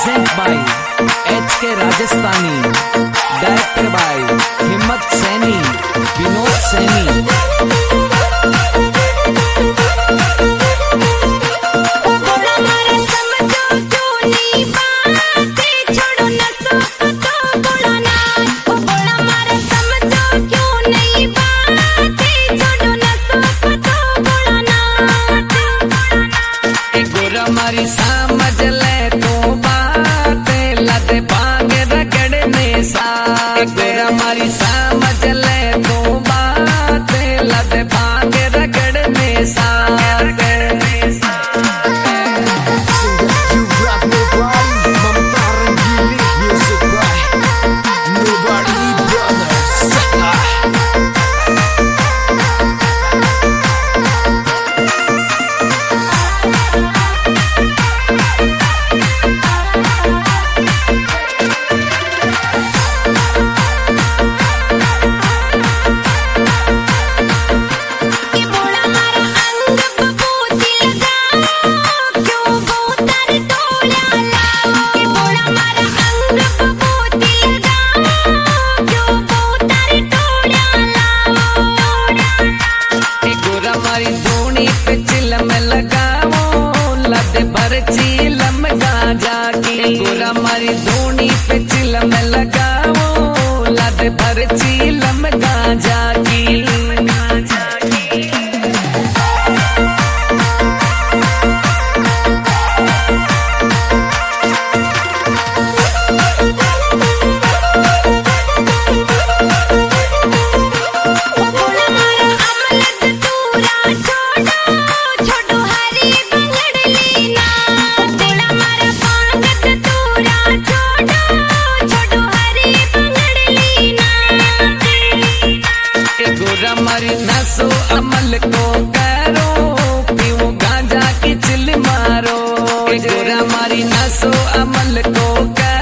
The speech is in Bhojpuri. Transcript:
Present by HK Rajasthani, director by Himmat Saini, Vinod Saini. हमारी समझ ले तू बात लद भाग रगड़ने सा, हमारी समझ ले तू बात लद भाग रगड़ने सा। हमारी धूनी पे चिलम लगाओ लद भर चीलम गांजा की, गोरा हमारी धूनी पे चिलम लगाओ लद भर चीलम गांजा की। हमारी नसो अमल को करो पीओ गांजा की चिल मारो, हमारी नसो अमल को करो।